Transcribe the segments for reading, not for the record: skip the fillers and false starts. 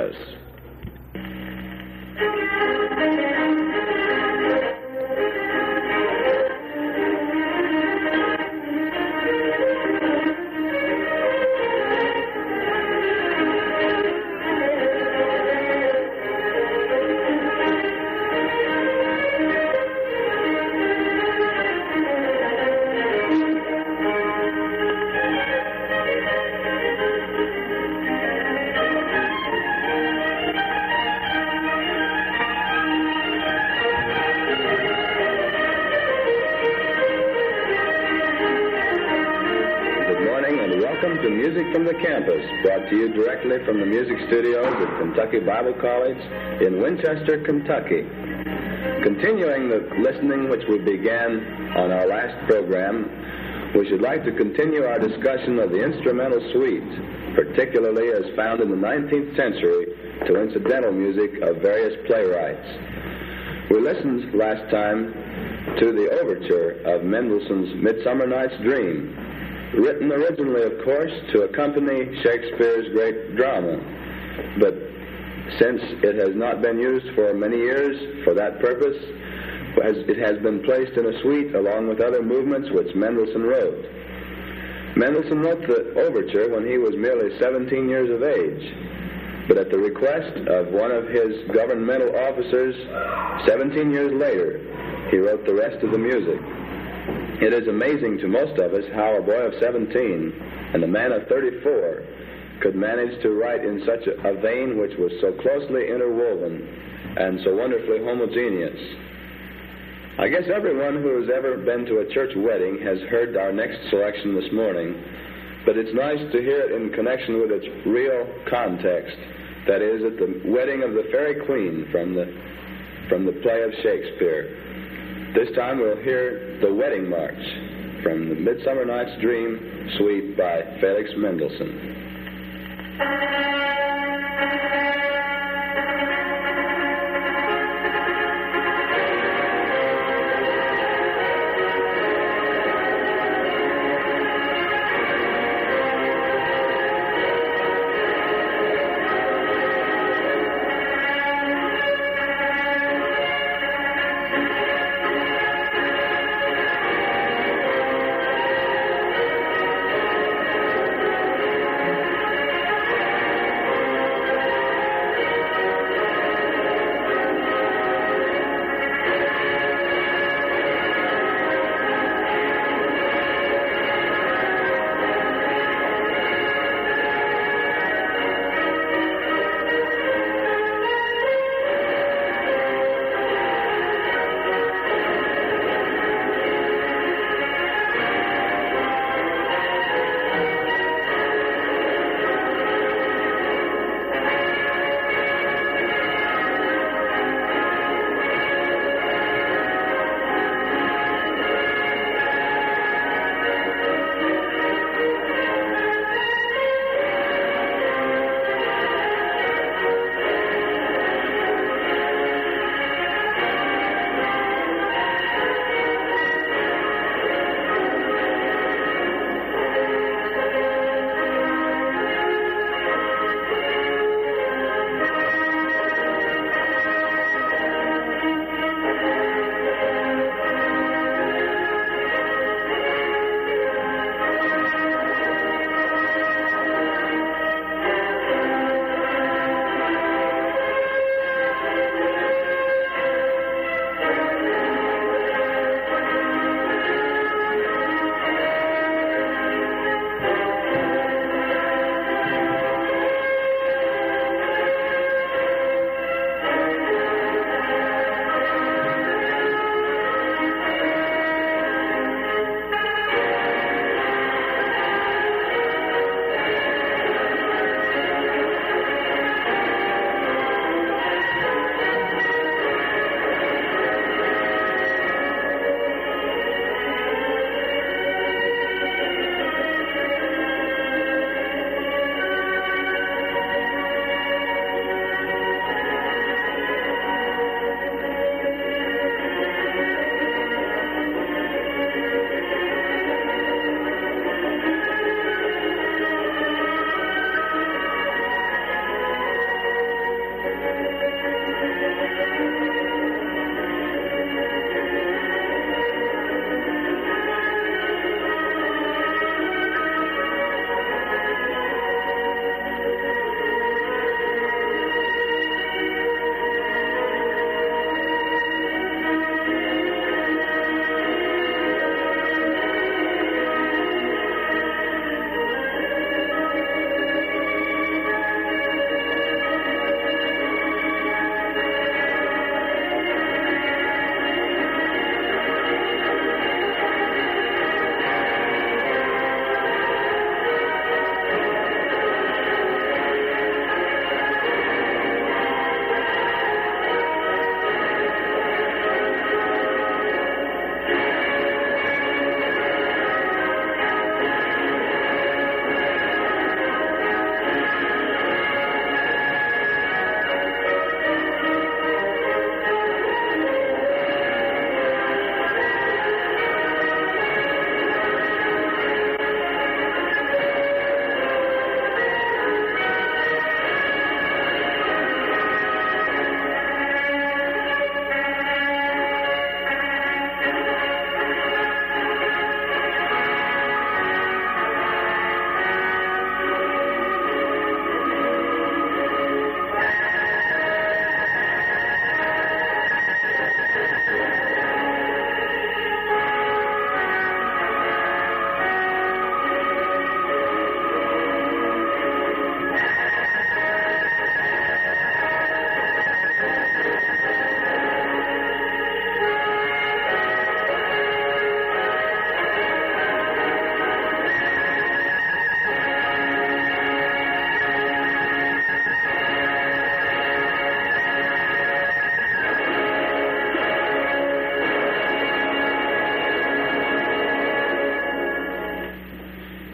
campus. Welcome to Music from the Campus, brought to you directly from the music studios at Kentucky Bible College in Winchester, Kentucky. Continuing the listening which we began on our last program, we should like to continue our discussion of the instrumental suite, particularly as found in the 19th century to incidental music of various playwrights. We listened last time to the overture of Mendelssohn's Midsummer Night's Dream, written originally, of course, to accompany Shakespeare's great drama. But since it has not been used for many years for that purpose, it has been placed in a suite along with other movements which Mendelssohn wrote. Mendelssohn wrote the overture when he was merely 17 years of age, but at the request of one of his governmental officers, 17 years later, he wrote the rest of the music. It is amazing to most of us how a boy of 17 and a man of 34 could manage to write in such a vein which was so closely interwoven and so wonderfully homogeneous. I guess everyone who has ever been to a church wedding has heard our next selection this morning, but it's nice to hear it in connection with its real context. That is, at the wedding of the Fairy Queen from the play of Shakespeare. This time we'll hear the Wedding March from the Midsummer Night's Dream suite by Felix Mendelssohn.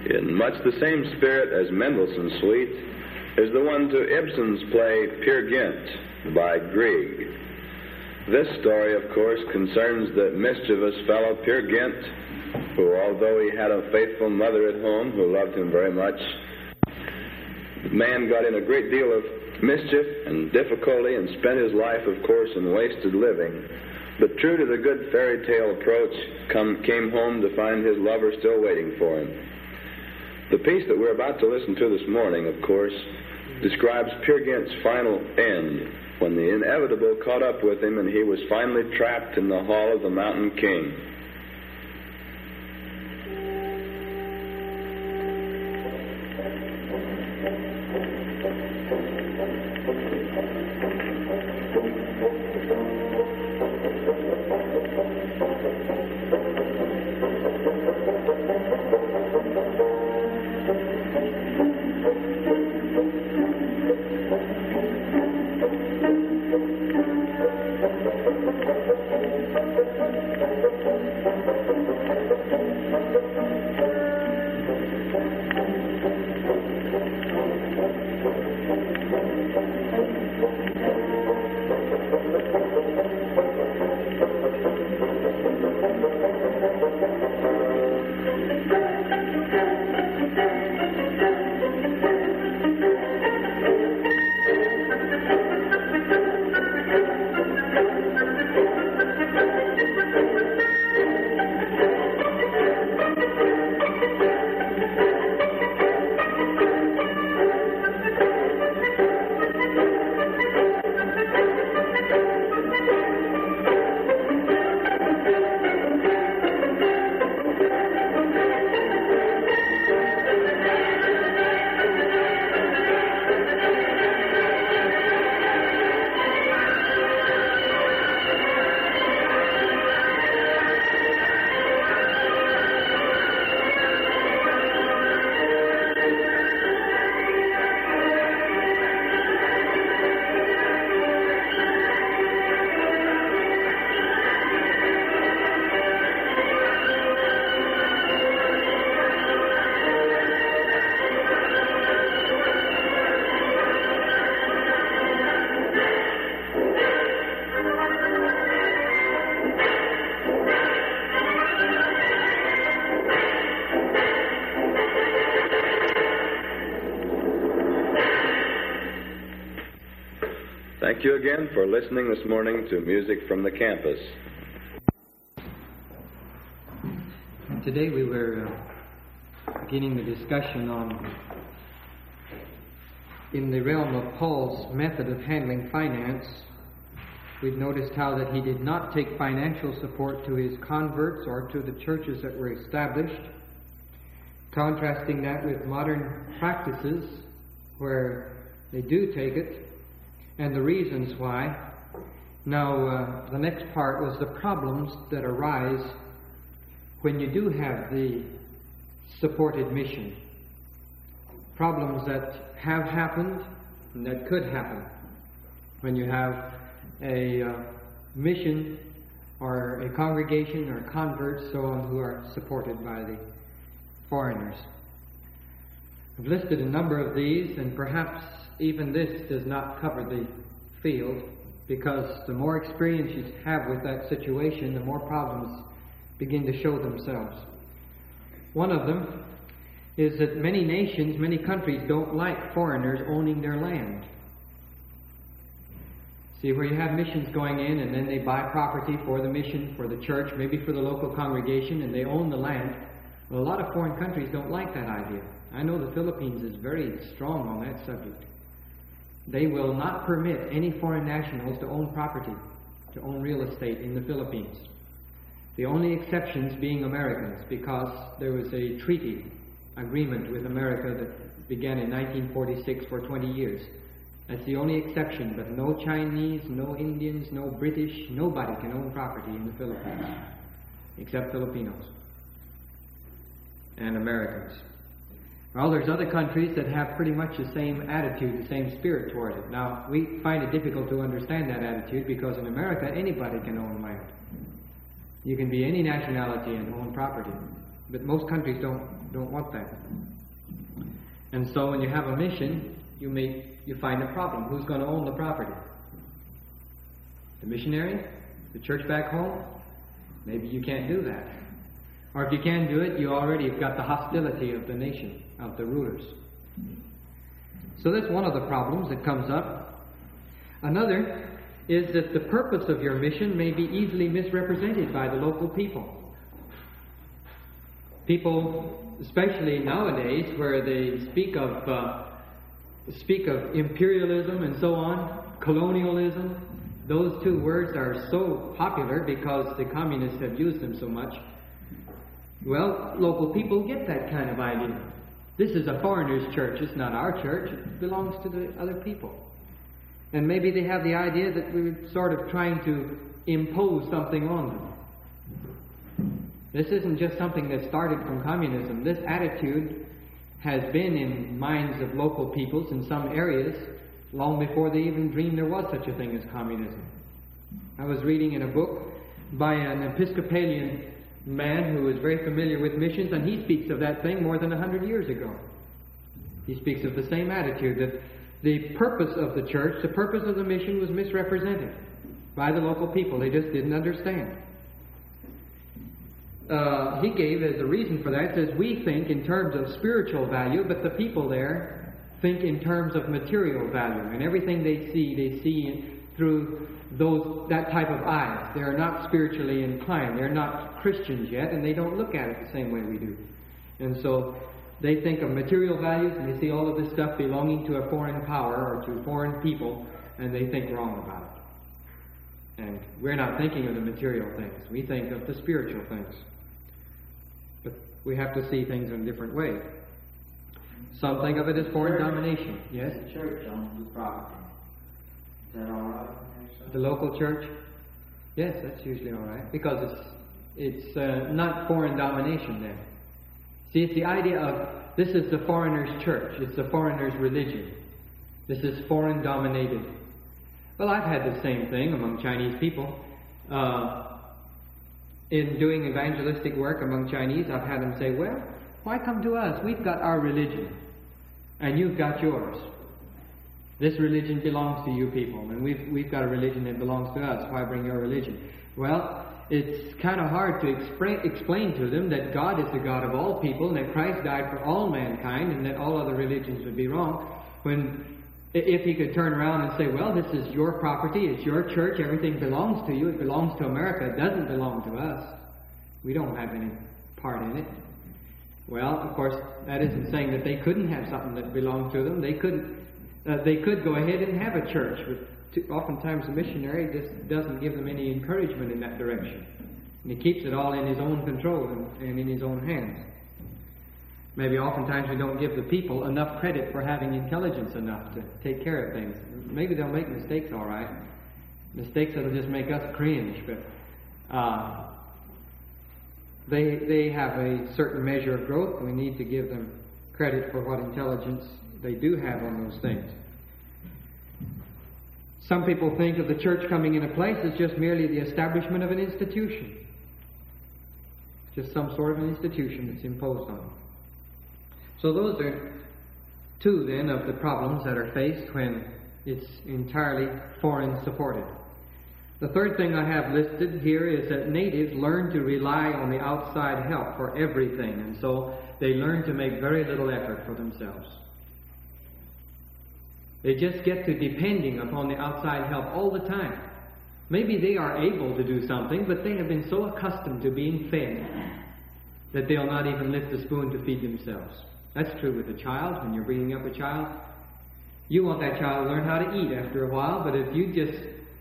In much the same spirit as Mendelssohn's Suite is the one to Ibsen's play Peer Gynt by Grieg. This story, of course, concerns the mischievous fellow Peer Gynt, who, although he had a faithful mother at home who loved him very much, the man got in a great deal of mischief and difficulty and spent his life, of course, in wasted living. But true to the good fairy tale approach, came home to find his lover still waiting for him. The piece that we're about to listen to this morning, of course, describes Peer Gynt's final end, when the inevitable caught up with him and he was finally trapped in the hall of the Mountain King. Thank you again for listening this morning to Music from the Campus. Today we were beginning the discussion on, in the realm of Paul's method of handling finance. We've noticed how that he did not take financial support to his converts or to the churches that were established, contrasting that with modern practices where they do take it, and the reasons why. Now, the next part was the problems that arise when you do have the supported mission. Problems that have happened and that could happen when you have a mission or a congregation or converts, so on, who are supported by the foreigners. I've listed a number of these, and perhaps even this does not cover the field, because the more experience you have with that situation, the more problems begin to show themselves. One of them is that many nations, many countries don't like foreigners owning their land. See, where you have missions going in and then they buy property for the mission, for the church, maybe for the local congregation, and they own the land. Well, a lot of foreign countries don't like that idea. I know the Philippines is very strong on that subject. They will not permit any foreign nationals to own property, to own real estate in the Philippines. The only exceptions being Americans, because there was a treaty agreement with America that began in 1946 for 20 years. That's the only exception, but no Chinese, no Indians, no British, nobody can own property in the Philippines, except Filipinos and Americans. Well, there's other countries that have pretty much the same attitude, the same spirit toward it. Now, we find it difficult to understand that attitude because in America, anybody can own land. You can be any nationality and own property. But most countries don't don't want that. And so when you have a mission, you find a problem. Who's going to own the property? The missionary? The church back home? Maybe you can't do that. Or if you can do it, you already have got the hostility of the nation, of the rulers. So that's one of the problems that comes up. Another is that the purpose of your mission may be easily misrepresented by the local people. People, especially nowadays, where they speak of imperialism and so on, colonialism, those two words are so popular because the communists have used them so much. Well, local people get that kind of idea. This is a foreigner's church. It's not our church. It belongs to the other people. And maybe they have the idea that we're sort of trying to impose something on them. This isn't just something that started from communism. This attitude has been in minds of local peoples in some areas long before they even dreamed there was such a thing as communism. I was reading in a book by an Episcopalian man who is very familiar with missions, and he speaks of that thing more than 100 years ago. He speaks of the same attitude, that the purpose of the church, the purpose of the mission was misrepresented by the local people. They just didn't understand. He gave as a reason for that, says, we think in terms of spiritual value, but the people there think in terms of material value. And everything they see through that type of eyes. They are not spiritually inclined. They're not Christians yet, and they don't look at it the same way we do. And so they think of material values, and they see all of this stuff belonging to a foreign power or to foreign people, and they think wrong about it. And we're not thinking of the material things. We think of the spiritual things. But we have to see things in a different way. Some think of it as foreign domination. Yes? The church owns the property. Is that all right? The local church? Yes, that's usually all right. Because it's not foreign domination then. See, it's the idea of this is the foreigner's church. It's the foreigner's religion. This is foreign dominated. Well, I've had the same thing among Chinese people. In doing evangelistic work among Chinese, I've had them say, well, why come to us? We've got our religion, and you've got yours. This religion belongs to you people, and we've got a religion that belongs to us. Why bring your religion? Well, it's kind of hard to explain to them that God is the God of all people, and that Christ died for all mankind, and that all other religions would be wrong. If he could turn around and say, well, this is your property, it's your church, everything belongs to you, it belongs to America, it doesn't belong to us. We don't have any part in it. Well, of course, that isn't saying that they couldn't have something that belonged to them. They could go ahead and have a church, but oftentimes the missionary just doesn't give them any encouragement in that direction. And he keeps it all in his own control and in his own hands. Maybe oftentimes we don't give the people enough credit for having intelligence enough to take care of things. Maybe they'll make mistakes, all right. Mistakes that'll just make us cringe, but they have a certain measure of growth. We need to give them credit for what intelligence they do have on those things. Some people think of the church coming into place as just merely the establishment of an institution. Just some sort of an institution that's imposed on them. So those are two, then, of the problems that are faced when it's entirely foreign supported. The third thing I have listed here is that natives learn to rely on the outside help for everything, and so they learn to make very little effort for themselves. They just get to depending upon the outside help all the time. Maybe they are able to do something, but they have been so accustomed to being fed that they'll not even lift the spoon to feed themselves. That's true with a child. When you're bringing up a child, you want that child to learn how to eat after a while, but if you just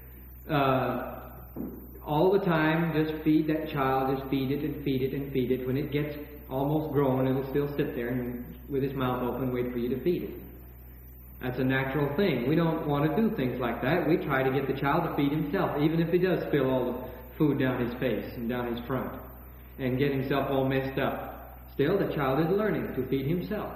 all the time just feed that child, just feed it and feed it and feed it, when it gets almost grown, it'll still sit there and with its mouth open wait for you to feed it. That's a natural thing. We don't want to do things like that. We try to get the child to feed himself, even if he does spill all the food down his face and down his front and get himself all messed up. Still, the child is learning to feed himself.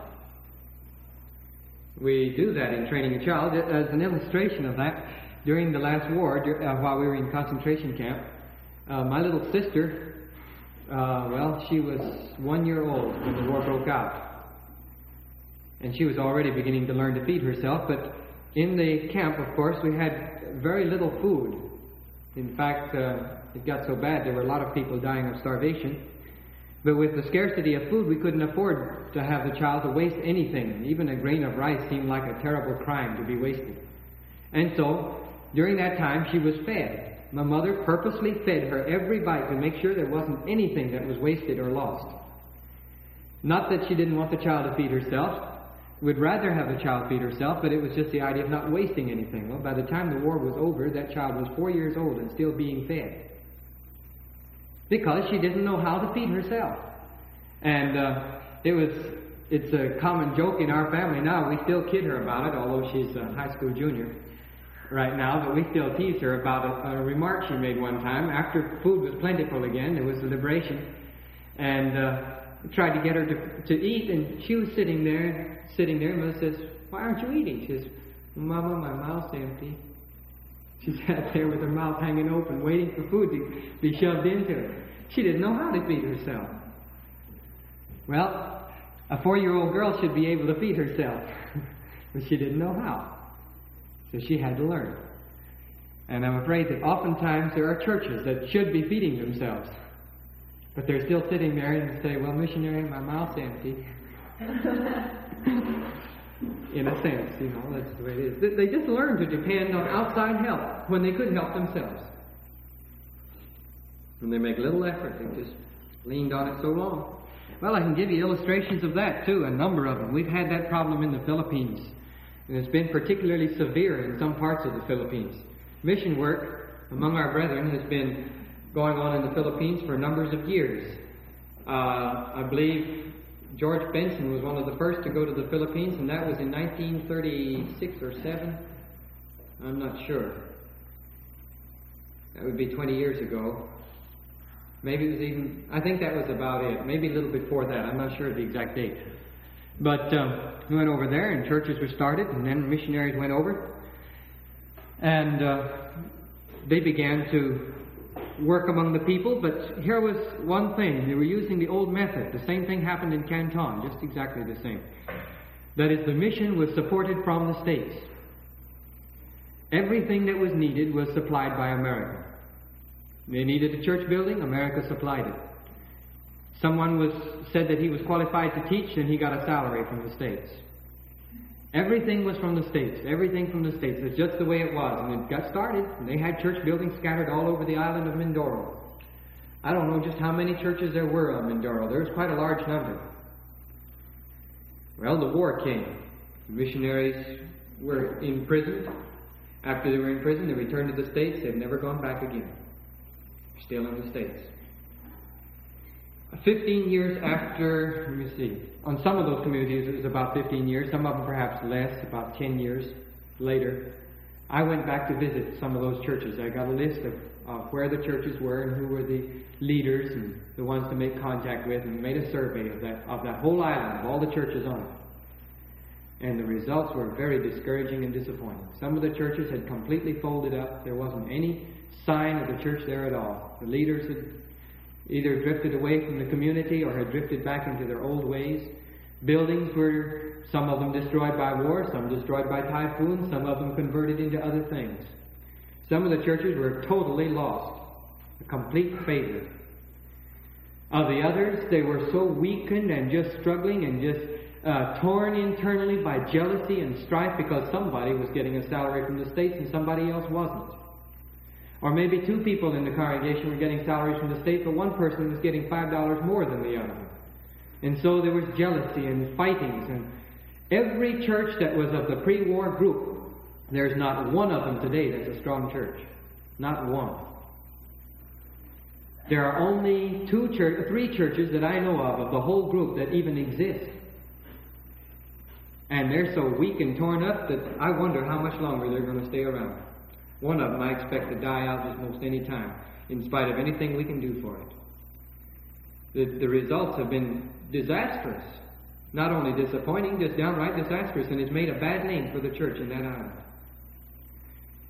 We do that in training a child. As an illustration of that, during the last war, while we were in concentration camp, my little sister Well, she was 1 year old when the war broke out. And she was already beginning to learn to feed herself, but in the camp, of course, we had very little food. In fact, it got so bad there were a lot of people dying of starvation. But with the scarcity of food, we couldn't afford to have the child to waste anything. Even a grain of rice seemed like a terrible crime to be wasted. And so, during that time, she was fed. My mother purposely fed her every bite to make sure there wasn't anything that was wasted or lost. Not that she didn't want the child to feed herself. We'd rather have the child feed herself, but it was just the idea of not wasting anything. Well, by the time the war was over, that child was 4 years old and still being fed. Because she didn't know how to feed herself. And it's a common joke in our family now. We still kid her about it, although she's a high school junior right now, but we still tease her about a remark she made one time. After food was plentiful again, there was a liberation, and we tried to get her to eat, and she was sitting there, and Mother says, "Why aren't you eating?" She says, "Mama, my mouth's empty." She sat there with her mouth hanging open, waiting for food to be shoved into her. She didn't know how to feed herself. Well, a 4-year-old girl should be able to feed herself, but she didn't know how. So she had to learn. And I'm afraid that oftentimes there are churches that should be feeding themselves, but they're still sitting there and say, "Well, missionary, my mouth's empty." In a sense, that's the way it is. They just learn to depend on outside help when they couldn't help themselves. And they make little effort. They just leaned on it so long. Well, I can give you illustrations of that too, a number of them. We've had that problem in the Philippines. And it's been particularly severe in some parts of the Philippines. Mission work among our brethren has been going on in the Philippines for numbers of years. I believe George Benson was one of the first to go to the Philippines, and that was in 1936 or 7. I'm not sure. That would be 20 years ago. Maybe it was even, I think that was about it. Maybe a little before that. I'm not sure of the exact date. But we went over there, and churches were started, and then missionaries went over. And they began to work among the people, but here was one thing. They were using the old method. The same thing happened in Canton, just exactly the same. That is, the mission was supported from the States. Everything that was needed was supplied by America. They needed a church building, America supplied it. Someone said that he was qualified to teach, and he got a salary from the States. Everything was from the States. Everything from the States. It's just the way it was. And it got started. And they had church buildings scattered all over the island of Mindoro. I don't know just how many churches there were on Mindoro. There was quite a large number. Well, the war came. The missionaries were imprisoned. After they were in prison, they returned to the States. They've never gone back again. Still in the States. 15 years after, let me see, on some of those communities it was about 15 years, some of them perhaps less, about 10 years later, I went back to visit some of those churches. I got a list of where the churches were and who were the leaders and the ones to make contact with, and made a survey of that whole island, of all the churches on it. And the results were very discouraging and disappointing. Some of the churches had completely folded up. There wasn't any sign of the church there at all. The leaders had either drifted away from the community or had drifted back into their old ways. Buildings were, some of them destroyed by war, some destroyed by typhoons, some of them converted into other things. Some of the churches were totally lost, a complete failure. Of the others, they were so weakened and just struggling and just torn internally by jealousy and strife because somebody was getting a salary from the States and somebody else wasn't. Or maybe two people in the congregation were getting salaries from the States, but one person was getting $5 more than the other. And so there was jealousy and fightings. And every church that was of the pre-war group, there's not one of them today that's a strong church. Not one. There are only three churches that I know of the whole group that even exist. And they're so weak and torn up that I wonder how much longer they're going to stay around. One of them I expect to die out just most any time, in spite of anything we can do for it. The results have been disastrous. Not only disappointing, just downright disastrous, and it's made a bad name for the church in that island.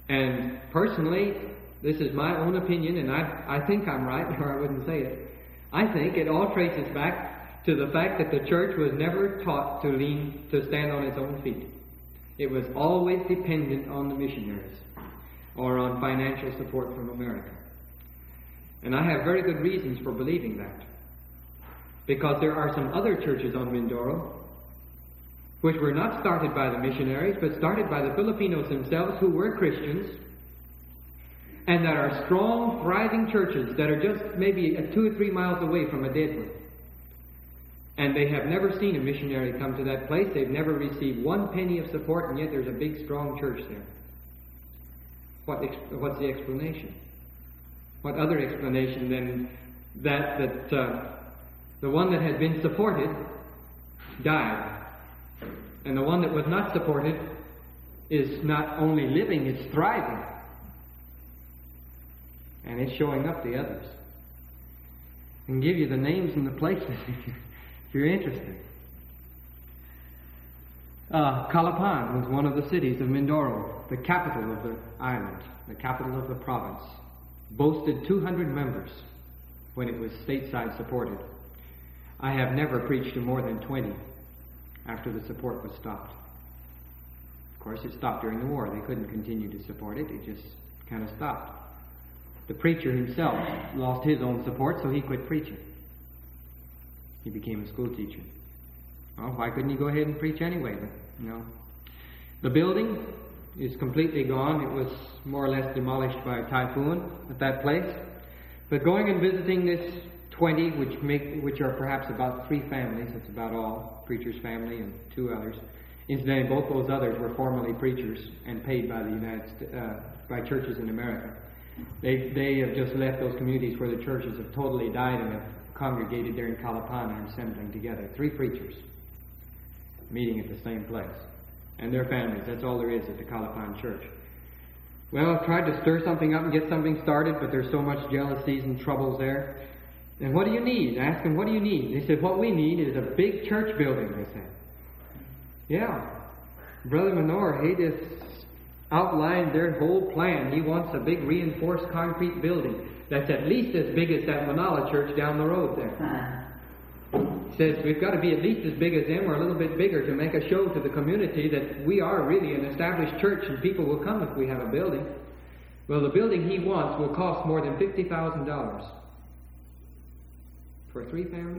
And personally, this is my own opinion, and I think I'm right, or I wouldn't say it. I think it all traces back to the fact that the church was never taught to stand on its own feet. It was always dependent on the missionaries or on financial support from America. And I have very good reasons for believing that. Because there are some other churches on Mindoro which were not started by the missionaries, but started by the Filipinos themselves who were Christians, and that are strong, thriving churches that are just maybe 2 or 3 miles away from a dead one. And they have never seen a missionary come to that place. They've never received 1 penny of support, and yet there's a big, strong church there. What's the explanation? What other explanation than that the one that had been supported died, and the one that was not supported is not only living, it's thriving. And it's showing up the others. I can give you the names and the places if you're interested. Calapan was one of the cities of Mindoro, the capital of the island, the capital of the province. Boasted 200 members when it was stateside supported. I have never preached to more than 20 after the support was stopped. Of course, it stopped during the war. They couldn't continue to support it. It just kind of stopped. The preacher himself lost his own support, so he quit preaching. He became a school teacher. Well, why couldn't he go ahead and preach anyway? But, no. The building is completely gone. It was more or less demolished by a typhoon at that place. But going and visiting this 20, which are perhaps about 3 families, that's about all, preacher's family and 2 others. Incidentally, both those others were formerly preachers and paid by by churches in America. They have just left those communities where the churches have totally died and have congregated there in Calapan and are assembling together. 3 preachers meeting at the same place. And their families. That's all there is at the Calapan church. Well, I've tried to stir something up and get something started, but there's so much jealousies and troubles there. And what do you need? I asked them, what do you need? They said, what we need is a big church building, they said. Yeah. Brother Menor, he just outlined their whole plan. He wants a big reinforced concrete building that's at least as big as that Manala church down the road there. He says, we've got to be at least as big as them or a little bit bigger to make a show to the community that we are really an established church and people will come if we have a building. Well, the building he wants will cost more than $50,000 for 3 families.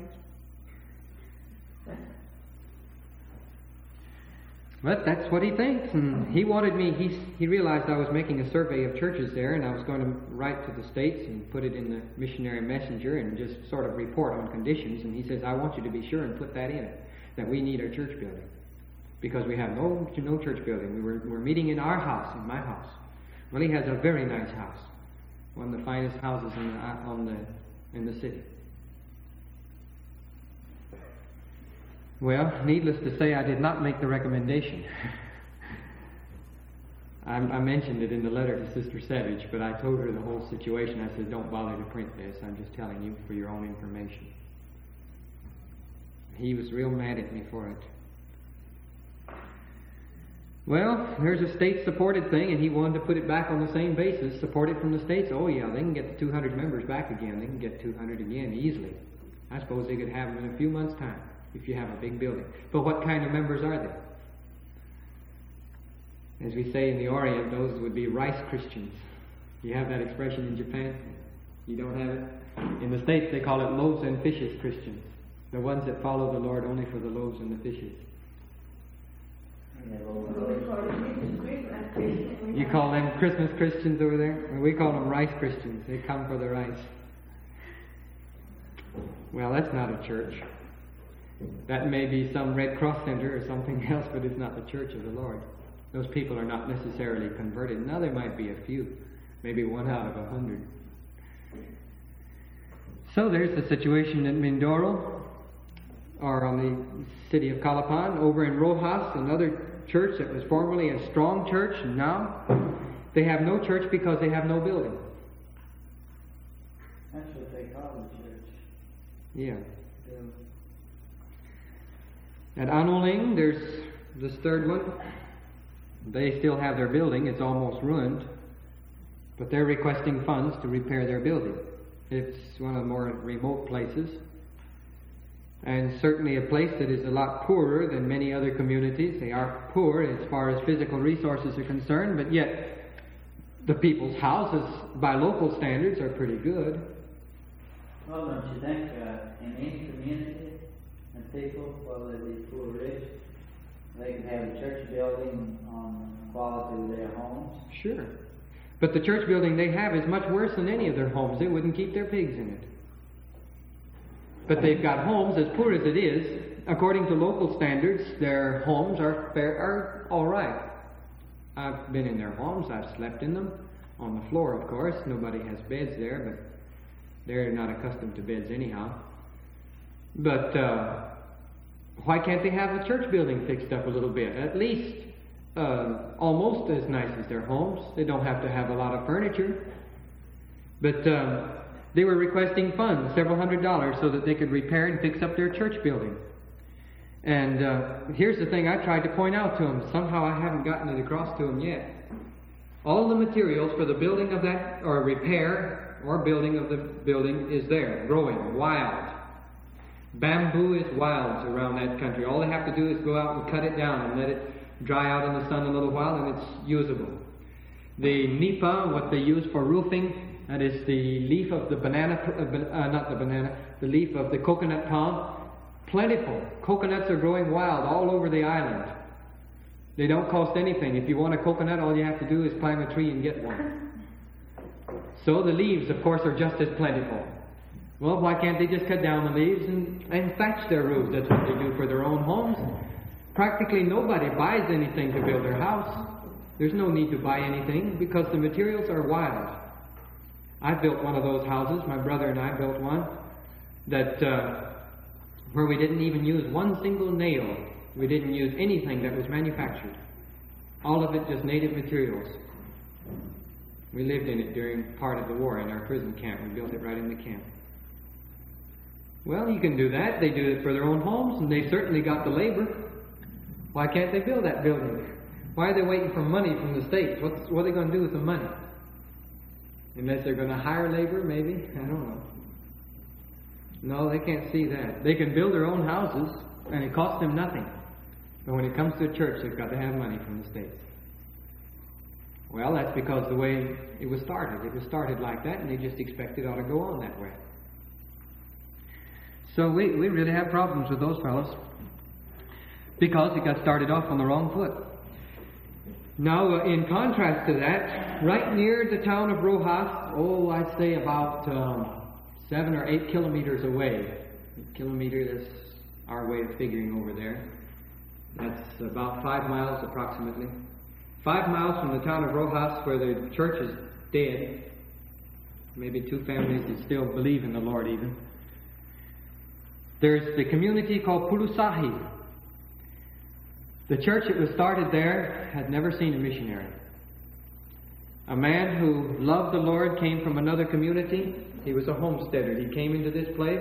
But that's what he thinks, and he wanted me, he realized I was making a survey of churches there, and I was going to write to the States and put it in the missionary messenger and just sort of report on conditions, and he says, I want you to be sure and put that in it, that we need our church building, because we have no church building. We're meeting in our house, in my house. Well, he has a very nice house, one of the finest houses in the city. Well, needless to say, I did not make the recommendation. I mentioned it in the letter to Sister Savage, but I told her the whole situation. I said, don't bother to print this. I'm just telling you for your own information. He was real mad at me for it. Well, there's a state-supported thing, and he wanted to put it back on the same basis, support it from the states. Oh, yeah, they can get the 200 members back again. They can get 200 again easily. I suppose they could have them in a few months' time, if you have a big building. But what kind of members are they? As we say in the Orient, those would be rice Christians. You have that expression in Japan? You don't have it? In the States they call it loaves and fishes Christians. The ones that follow the Lord only for the loaves and the fishes. You call them Christmas Christians over there? Well, we call them rice Christians. They come for the rice. Well, that's not a church. That may be some Red Cross center or something else, but it's not the church of the Lord. Those people are not necessarily converted. Now there might be a few, maybe 1 out of 100. So there's the situation in Mindoro, or on the city of Calapan. Over in Rojas, another church that was formerly a strong church, and now they have no church because they have no building. That's what they call the church. Yeah. At Anoling, there's this third one. They still have their building. It's almost ruined. But they're requesting funds to repair their building. It's one of the more remote places, and certainly a place that is a lot poorer than many other communities. They are poor as far as physical resources are concerned, but yet the people's houses, by local standards, are pretty good. Well, don't you think in any community, the people, whether they be poor or rich, they can have a church building on the quality of their homes? Sure. But the church building they have is much worse than any of their homes. They wouldn't keep their pigs in it. But they've got homes, as poor as it is, according to local standards, their homes are all right. I've been in their homes. I've slept in them. On the floor, of course. Nobody has beds there, but they're not accustomed to beds anyhow. But why can't they have the church building fixed up a little bit? At least almost as nice as their homes. They don't have to have a lot of furniture. But they were requesting funds, several $100s, so that they could repair and fix up their church building. And here's the thing I tried to point out to them. Somehow I haven't gotten it across to them yet. All the materials for the building of that, or repair or building of the building, is there, growing, wild. Bamboo is wild around that country. All they have to do is go out and cut it down and let it dry out in the sun a little while, and it's usable. The nipa, what they use for roofing, that is the leaf of the the leaf of the coconut palm, plentiful. Coconuts are growing wild all over the island. They don't cost anything. If you want a coconut, all you have to do is climb a tree and get one. So the leaves, of course, are just as plentiful. Well, why can't they just cut down the leaves and thatch their roofs? That's what they do for their own homes. Practically nobody buys anything to build their house. There's no need to buy anything because the materials are wild. I built one of those houses. My brother and I built one that where we didn't even use one single nail. We didn't use anything that was manufactured. All of it just native materials. We lived in it during part of the war in our prison camp. We built it right in the camp. Well, you can do that. They do it for their own homes, and they certainly got the labor. Why can't they build that building? Why are they waiting for money from the state? What are they going to do with the money? Unless they're going to hire labor, maybe? I don't know. No, they can't see that. They can build their own houses, and it costs them nothing. But when it comes to a church, they've got to have money from the state. Well, that's because the way it was started. It was started like that, and they just expect it ought to go on that way. So we really have problems with those fellows because it got started off on the wrong foot. Now, in contrast to that, right near the town of Rojas, I'd say about 7 or 8 kilometers away. A kilometer is our way of figuring over there. That's about 5 miles approximately. 5 miles from the town of Rojas, where the church is dead. Maybe 2 families that still believe in the Lord even. There's the community called Pulusahi. The church that was started there had never seen a missionary. A man who loved the Lord came from another community. He was a homesteader. He came into this place,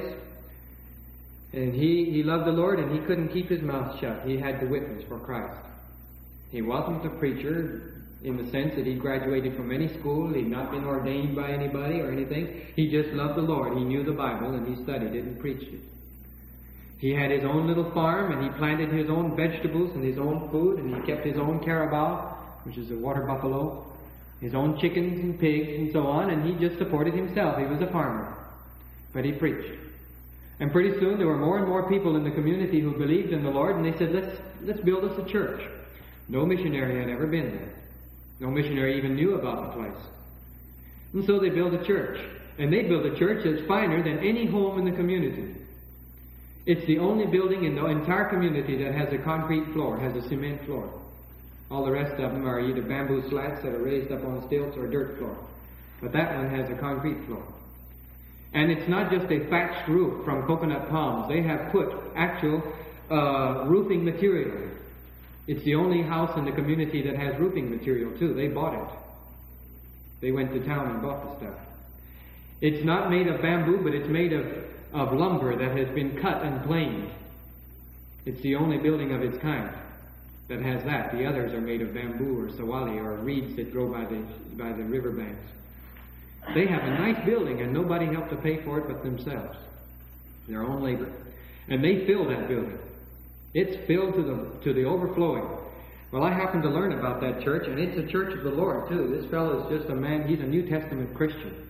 and he loved the Lord, and he couldn't keep his mouth shut. He had to witness for Christ. He wasn't a preacher in the sense that he graduated from any school. He'd not been ordained by anybody or anything. He just loved the Lord. He knew the Bible, and he studied it and preached it. He had his own little farm, and he planted his own vegetables and his own food, and he kept his own carabao, which is a water buffalo, his own chickens and pigs and so on, and he just supported himself. He was a farmer. But he preached. And pretty soon there were more and more people in the community who believed in the Lord, and they said, let's build us a church. No missionary had ever been there. No missionary even knew about the place. And so they built a church. And they built a church that's finer than any home in the community. It's the only building in the entire community that has a concrete floor, has a cement floor. All the rest of them are either bamboo slats that are raised up on stilts or dirt floor. But that one has a concrete floor. And it's not just a thatched roof from coconut palms. They have put actual roofing material. It's the only house in the community that has roofing material too. They bought it. They went to town and bought the stuff. It's not made of bamboo, but it's made of lumber that has been cut and planed. It's the only building of its kind that has that. The others are made of bamboo or sawali or reeds that grow by the riverbanks. They have a nice building, and nobody helped to pay for it but themselves, their own labor. And they fill that building. It's filled to the overflowing. Well, I happened to learn about that church, and it's a church of the Lord, too. This fellow is just a man, he's a New Testament Christian.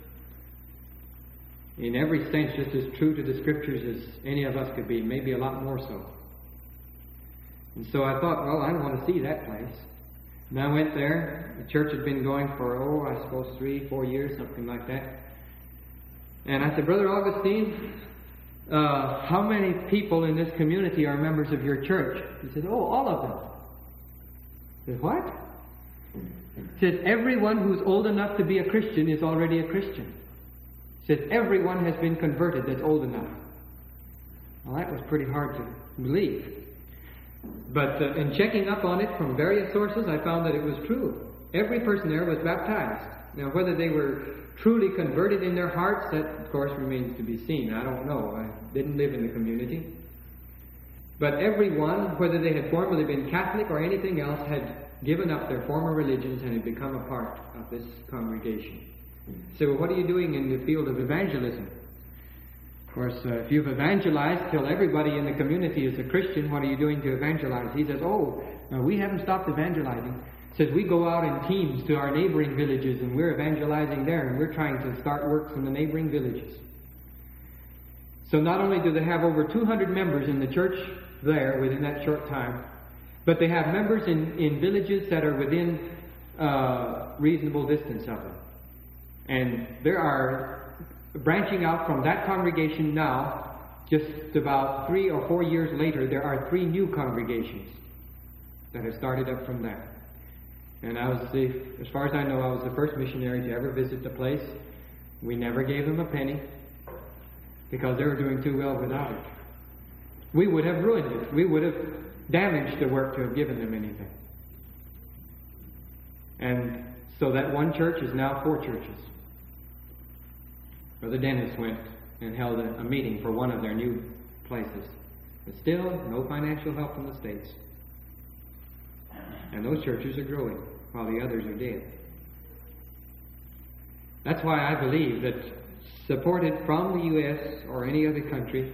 In every sense, just as true to the Scriptures as any of us could be, maybe a lot more so. And so I thought, well, I want to see that place. And I went there. The church had been going for, I suppose 3-4 years, something like that. And I said, Brother Augustine, how many people in this community are members of your church? He said, all of them. I said, what? He said, everyone who's old enough to be a Christian is already a Christian. He said, everyone has been converted that's old enough. Well, that was pretty hard to believe. But in checking up on it from various sources, I found that it was true. Every person there was baptized. Now, whether they were truly converted in their hearts, that, of course, remains to be seen. I don't know. I didn't live in the community. But everyone, whether they had formerly been Catholic or anything else, had given up their former religions and had become a part of this congregation. So, well, what are you doing in the field of evangelism? Of course, if you've evangelized till everybody in the community is a Christian, what are you doing to evangelize? He says, we haven't stopped evangelizing. He says, we go out in teams to our neighboring villages, and we're evangelizing there, and we're trying to start works in the neighboring villages. So not only do they have over 200 members in the church there within that short time, but they have members in villages that are within reasonable distance of them. And there are, branching out from that congregation now, just about 3 or 4 years later, there are 3 new congregations that have started up from there. And as far as I know, I was the first missionary to ever visit the place. We never gave them a penny because they were doing too well without it. We would have ruined it. We would have damaged the work to have given them anything. And so that one church is now 4 churches. Brother Dennis went and held a meeting for one of their new places. But still, no financial help from the States. And those churches are growing while the others are dead. That's why I believe that supported from the U.S. or any other country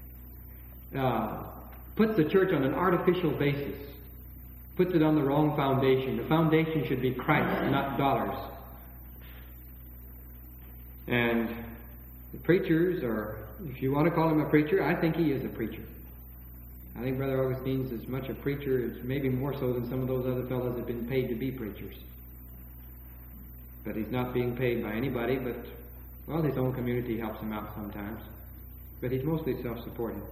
puts the church on an artificial basis, puts it on the wrong foundation. The foundation should be Christ, not dollars. And the preachers, or if you want to call him a preacher, I think he is a preacher. I think Brother Augustine's as much a preacher, as maybe more so than some of those other fellows that have been paid to be preachers. But he's not being paid by anybody, but, well, his own community helps him out sometimes. But he's mostly self-supporting.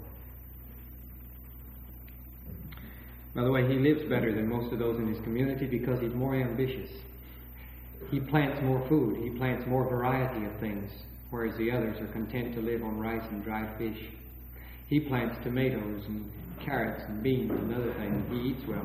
By the way, he lives better than most of those in his community because he's more ambitious. He plants more food. He plants more variety of things, whereas the others are content to live on rice and dry fish. He plants tomatoes and carrots and beans and other things. He eats well.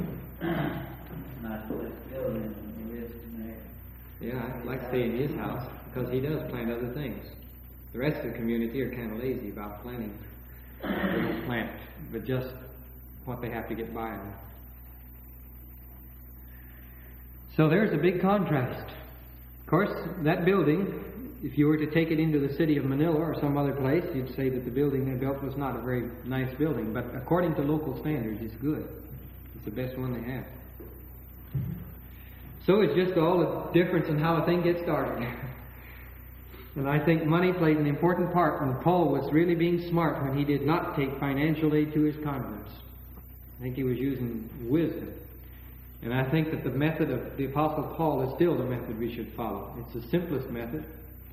Not building he lives in there. Yeah, I'd like to stay in his house because he does plant other things. The rest of the community are kind of lazy about planting. They don't plant, but just what they have to get by on. So there's a big contrast. Of course, that building, if you were to take it into the city of Manila or some other place, you'd say that the building they built was not a very nice building, but according to local standards, it's good. It's the best one they have. So it's just all the difference in how a thing gets started. And I think money played an important part, and Paul was really being smart when he did not take financial aid to his converts. I think he was using wisdom. And I think that the method of the Apostle Paul is still the method we should follow. It's the simplest method,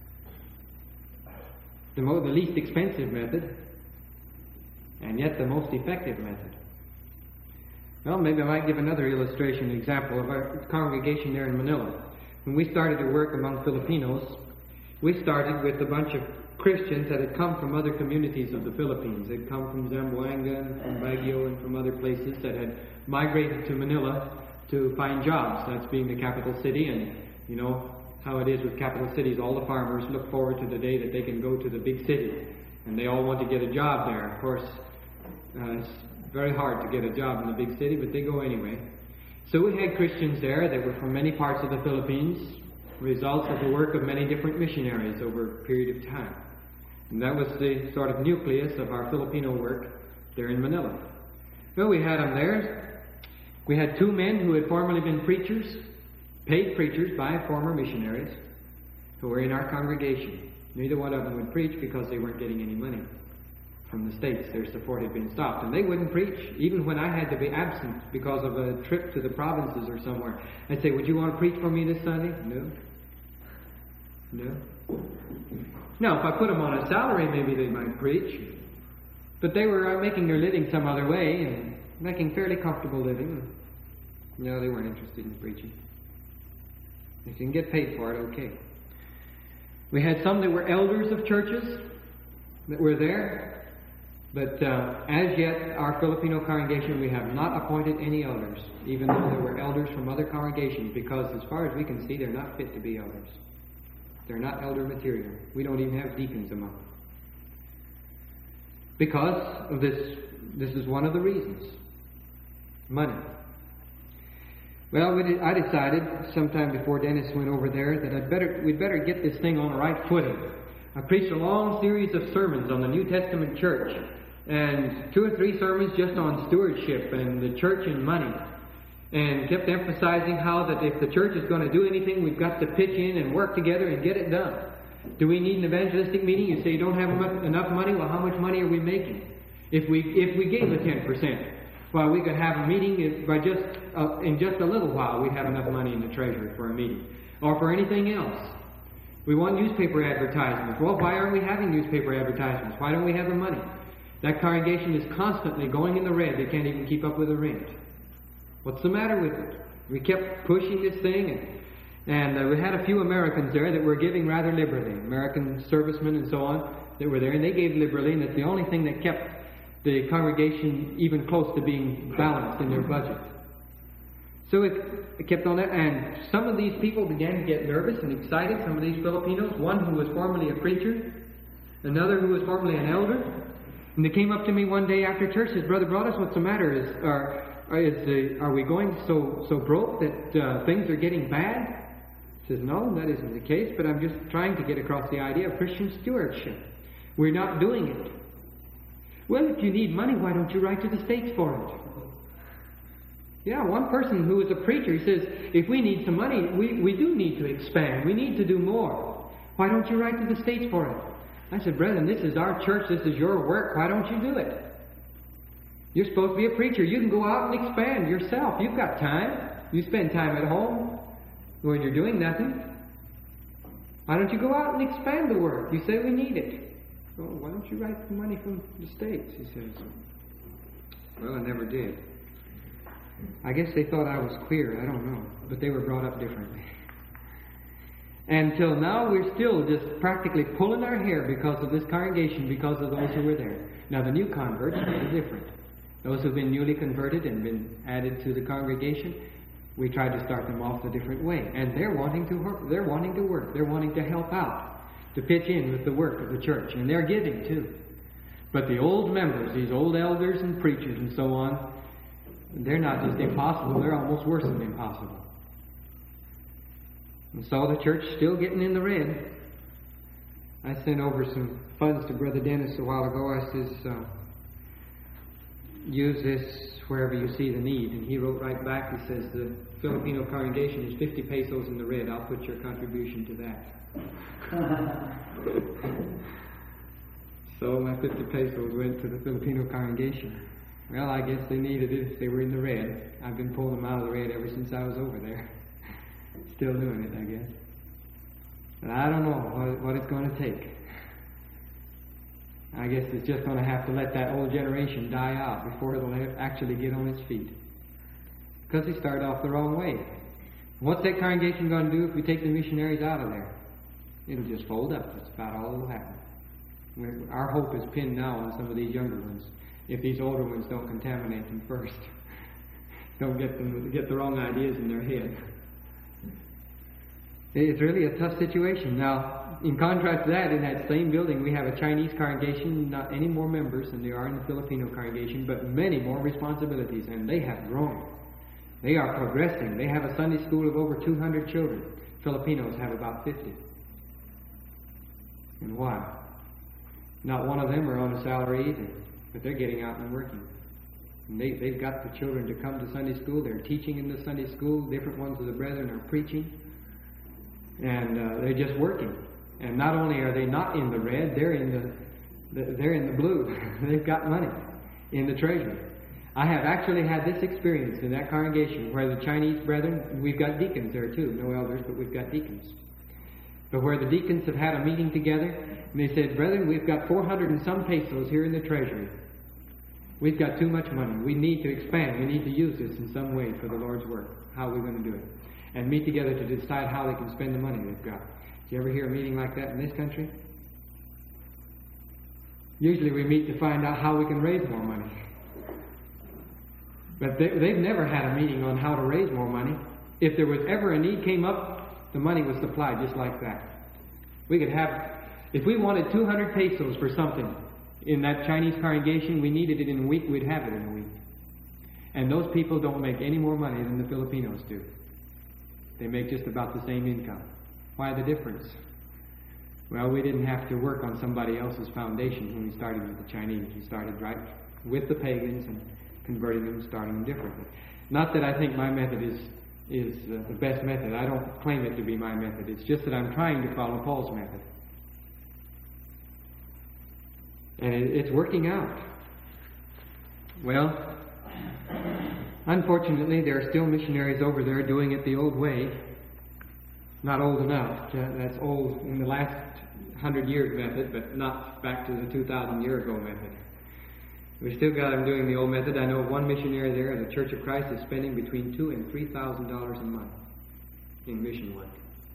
the least expensive method, and yet the most effective method. Well, maybe I might give another illustration, example of our congregation there in Manila. When we started to work among Filipinos, we started with a bunch of Christians that had come from other communities of the Philippines. They'd come from Zamboanga and from Baguio and from other places that had migrated to Manila to find jobs. That's being the capital city, and you know how it is with capital cities. All the farmers look forward to the day that they can go to the big city, and they all want to get a job there. Of course, it's very hard to get a job in the big city, but they go anyway. So we had Christians there that were from many parts of the Philippines, results of the work of many different missionaries over a period of time. And that was the sort of nucleus of our Filipino work there in Manila. Well, we had them there. We had 2 men who had formerly been preachers, paid preachers by former missionaries, who were in our congregation. Neither one of them would preach because they weren't getting any money from the States. Their support had been stopped. And they wouldn't preach, even when I had to be absent because of a trip to the provinces or somewhere. I'd say, would you want to preach for me this Sunday? No. Now, if I put them on a salary, maybe they might preach. But they were making their living some other way and making fairly comfortable living. No, they weren't interested in preaching. If you can get paid for it, okay. We had some that were elders of churches that were there. But as yet, our Filipino congregation, we have not appointed any elders, even though there were elders from other congregations, because as far as we can see, they're not fit to be elders. They're not elder material. We don't even have deacons among them. Because of this is one of the reasons. Money. Well, I decided sometime before Dennis went over there that we'd better get this thing on the right footing. I preached a long series of sermons on the New Testament church, and 2 or 3 sermons just on stewardship and the church and money, and kept emphasizing how that if the church is going to do anything, we've got to pitch in and work together and get it done. Do we need an evangelistic meeting? You say you don't have enough money. Well, how much money are we making? If we gave the 10%, well, we could have a meeting in just a little while. We'd have enough money in the treasury for a meeting, or for anything else. We want newspaper advertisements. Well, why aren't we having newspaper advertisements? Why don't we have the money? That congregation is constantly going in the red. They can't even keep up with the rent. What's the matter with it? We kept pushing this thing, and we had a few Americans there that were giving rather liberally. American servicemen and so on that were there, and they gave liberally, and it's the only thing that kept the congregation even close to being balanced in their budget. So it kept on that, and some of these people began to get nervous and excited, some of these Filipinos, one who was formerly a preacher, another who was formerly an elder, and they came up to me one day after church and said, Brother Broadus, what's the matter? Are we going so broke that things are getting bad? He says, no, that isn't the case, but I'm just trying to get across the idea of Christian stewardship. We're not doing it. Well, if you need money, why don't you write to the States for it? Yeah, one person who was a preacher, he says, if we need some money, we do need to expand. We need to do more. Why don't you write to the States for it? I said, brethren, this is our church. This is your work. Why don't you do it? You're supposed to be a preacher. You can go out and expand yourself. You've got time. You spend time at home when you're doing nothing. Why don't you go out and expand the work? You say we need it. Well, why don't you write the money from the States? He says. Well, I never did. I guess they thought I was queer. I don't know. But they were brought up differently. Until now, we're still just practically pulling our hair because of this congregation, because of those who were there. Now, the new converts are different. Those who've been newly converted and been added to the congregation, we tried to start them off a different way. And they're wanting to work. They're wanting to help out, to pitch in with the work of the church. And they're giving, too. But the old members, these old elders and preachers and so on, they're not just impossible, they're almost worse than impossible. And so the church still getting in the red. I sent over some funds to Brother Dennis a while ago. I says, use this wherever you see the need. And he wrote right back, he says, the Filipino congregation is 50 pesos in the red. I'll put your contribution to that. So my 50 pesos went to the Filipino congregation. Well, I guess they needed it if they were in the red. I've been pulling them out of the red ever since I was over there. Still doing it, I guess. But I don't know what it's going to take. I guess it's just going to have to let that old generation die out before it'll actually get on its feet. Because they started off the wrong way. What's that congregation going to do if we take the missionaries out of there? It'll just fold up. That's about all that will happen. Our hope is pinned now on some of these younger ones. If these older ones don't contaminate them first. Don't get the wrong ideas in their head. It's really a tough situation. Now, in contrast to that, in that same building, we have a Chinese congregation, not any more members than there are in the Filipino congregation, but many more responsibilities, and they have grown. They are progressing. They have a Sunday school of over 200 children. Filipinos have about 50. And why? Not one of them are on a salary either, but they're getting out and working. And they've got the children to come to Sunday school. They're teaching in the Sunday school. Different ones of the brethren are preaching. And they're just working. And not only are they not in the red, they're in the blue. They've got money in the treasury. I have actually had this experience in that congregation where the Chinese brethren, we've got deacons there too, no elders, but we've got deacons. But where the deacons have had a meeting together, and they said, "Brethren, we've got 400 and some pesos here in the treasury. We've got too much money. We need to expand. We need to use this in some way for the Lord's work. How are we going to do it?" And meet together to decide how they can spend the money they've got. Do you ever hear a meeting like that in this country? Usually we meet to find out how we can raise more money. But they've never had a meeting on how to raise more money. If there was ever a need came up, the money was supplied just like that. We could have, if we wanted 200 pesos for something in that Chinese congregation, we needed it in a week, we'd have it in a week. And those people don't make any more money than the Filipinos do. They make just about the same income. Why the difference? Well, we didn't have to work on somebody else's foundation when we started with the Chinese. We started right with the pagans and converting them, starting them differently. Not that I think my method is the best method. I don't claim it to be my method. It's just that I'm trying to follow Paul's method. And it's working out. Well, unfortunately, there are still missionaries over there doing it the old way. Not old enough. That's old in the last 100 years method, but not back to the 2,000 year ago method. We still got them doing the old method. I know one missionary there in the Church of Christ is spending between $2,000 and $3,000 a month in mission work.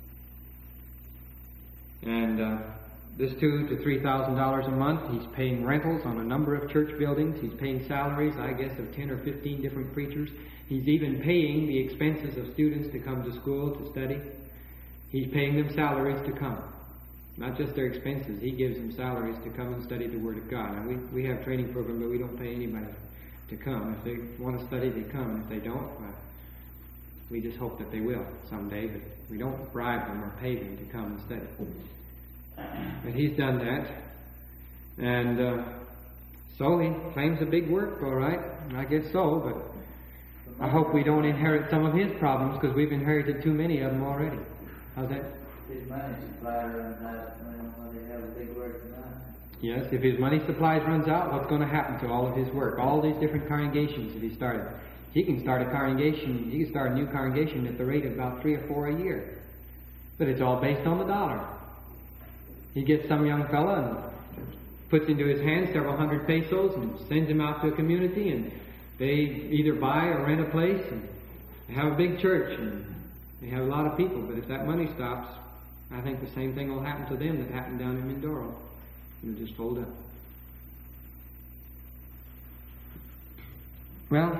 And this $2,000 to $3,000 a month, he's paying rentals on a number of church buildings. He's paying salaries, I guess, of 10 or 15 different preachers. He's even paying the expenses of students to come to school to study. He's paying them salaries to come. Not just their expenses. He gives them salaries to come and study the Word of God. And we have a training program, but we don't pay anybody to come. If they want to study, they come. If they don't, we just hope that they will someday. But we don't bribe them or pay them to come and study. But he's done that. And so he claims a big work, all right. I guess so, but I hope we don't inherit some of his problems, because we've inherited too many of them already. How's that? His money supply runs out when they have a big work tonight. Yes, if his money supplies runs out, what's going to happen to all of his work? All these different congregations that he started. He can start a congregation, he can start a new congregation at the rate of about 3 or 4 a year. But it's all based on the dollar. He gets some young fella and puts into his hands several hundred pesos and sends him out to a community, and they either buy or rent a place, and they have a big church, and they have a lot of people. But if that money stops, I think the same thing will happen to them that happened down in Mindoro. It'll just fold up. Well,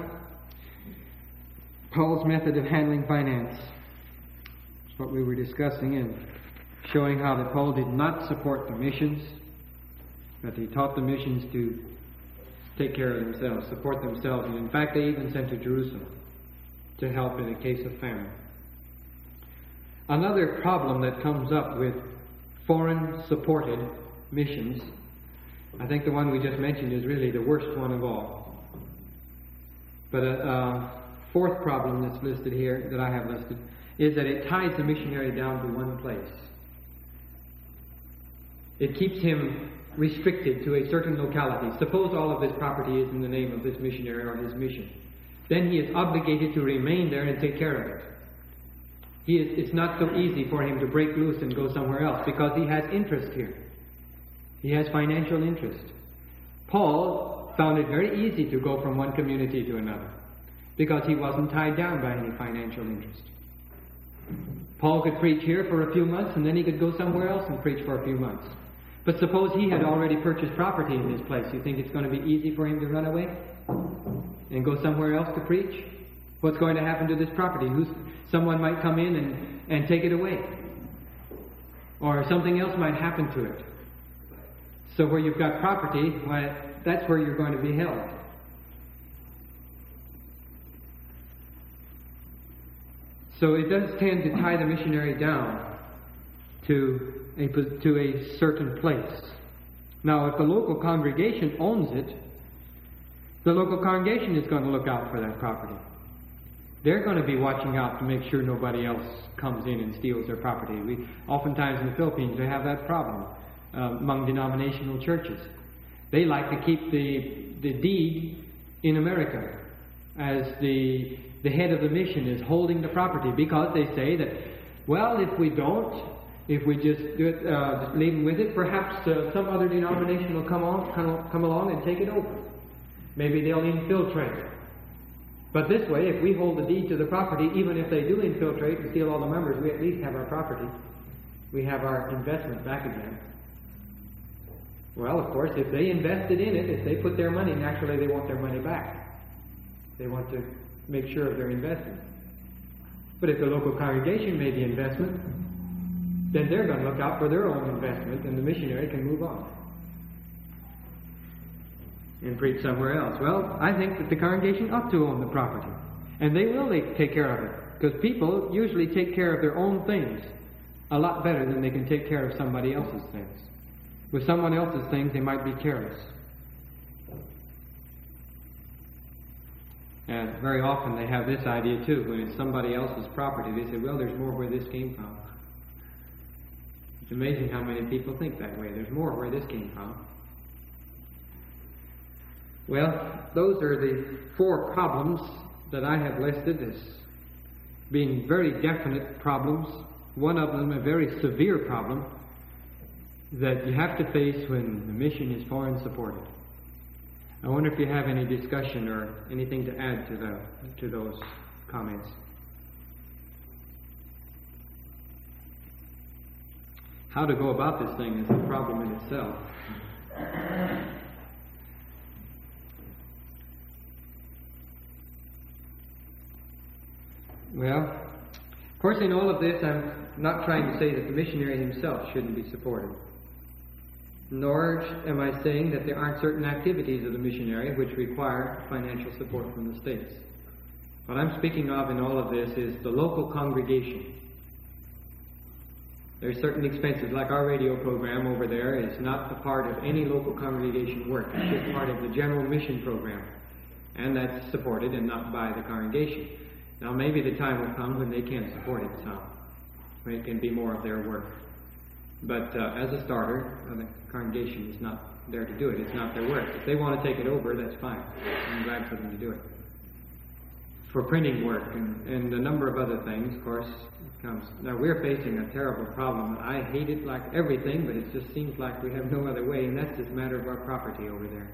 Paul's method of handling finance is what we were discussing, and showing how that Paul did not support the missions, but he taught the missions to take care of themselves, support themselves. And in fact, they even sent to Jerusalem to help in a case of famine. Another problem that comes up with foreign-supported missions, I think the one we just mentioned is really the worst one of all. But a fourth problem that's listed here, that I have listed, is that it ties the missionary down to one place. It keeps him restricted to a certain locality. Suppose all of his property is in the name of this missionary or his mission. Then he is obligated to remain there and take care of it. It's not so easy for him to break loose and go somewhere else, because he has interest here. He has financial interest. Paul found it very easy to go from one community to another, because he wasn't tied down by any financial interest. Paul could preach here for a few months, and then he could go somewhere else and preach for a few months. But suppose he had already purchased property in this place. You think it's going to be easy for him to run away and go somewhere else to preach? What's going to happen to this property? Someone might come in and take it away. Or something else might happen to it. So where you've got property, that's where you're going to be held. So it does tend to tie the missionary down to a certain place. Now, if the local congregation owns it, the local congregation is going to look out for that property. They're going to be watching out to make sure nobody else comes in and steals their property. Oftentimes in the Philippines, they have that problem among denominational churches. They like to keep the deed in America, as the head of the mission is holding the property, because they say that, well, if we just do it, just leave them with it, perhaps some other denomination will come along and take it over. Maybe they'll infiltrate. But this way, if we hold the deed to the property, even if they do infiltrate and steal all the members, we at least have our property. We have our investment back again. Well, of course, if they invested in it, if they put their money, naturally they want their money back. They want to make sure of their investment. But if the local congregation made the investment, then they're going to look out for their own investment, and the missionary can move on and preach somewhere else. Well, I think that the congregation ought to own the property, and they will take care of it, because people usually take care of their own things a lot better than they can take care of somebody else's things. With someone else's things, they might be careless. And very often they have this idea too. When it's somebody else's property, they say, well, there's more where this came from. It's amazing how many people think that way. There's more where this came from. Well, those are the 4 problems that I have listed as being very definite problems. One of them a very severe problem that you have to face when the mission is foreign supported. I wonder if you have any discussion or anything to add to those comments. How to go about this thing is a problem in itself. Well, of course, in all of this, I'm not trying to say that the missionary himself shouldn't be supported. Nor am I saying that there aren't certain activities of the missionary which require financial support from the states. What I'm speaking of in all of this is the local congregation. There are certain expenses, like our radio program over there is not a part of any local congregation work. It's just part of the general mission program. And that's supported and not by the congregation. Now maybe the time will come when they can support it some. When it can be more of their work. But as a starter, the congregation is not there to do it. It's not their work. If they want to take it over, that's fine. I'm glad for them to do it. For printing work and a number of other things, of course, it comes. Now, we're facing a terrible problem. I hate it like everything, but it just seems like we have no other way, and that's this matter of our property over there.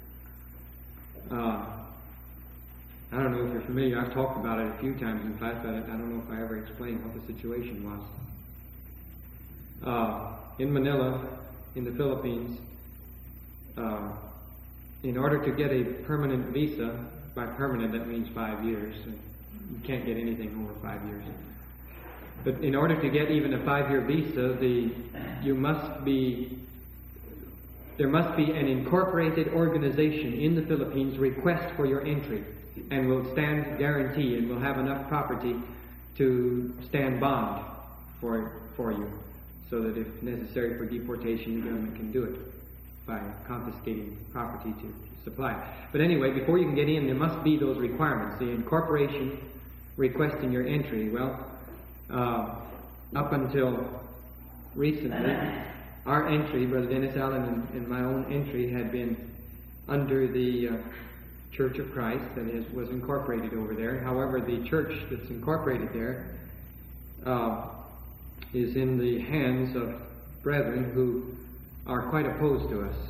I don't know if you're familiar. I've talked about it a few times in class, but I don't know if I ever explained what the situation was. In Manila, in the Philippines, in order to get a permanent visa, by permanent that means 5 years. You can't get anything over 5 years. But in order to get even a 5-year visa, there must be an incorporated organization in the Philippines request for your entry, and will stand guarantee and will have enough property to stand bond for you, so that if necessary for deportation, the government can do it by confiscating property to supply. But anyway, before you can get in, there must be those requirements. The incorporation requesting your entry. Well, up until recently, our entry, Brother Dennis Allen and my own entry, had been under the Church of Christ that was incorporated over there. However, the church that's incorporated there is in the hands of brethren who are quite opposed to us.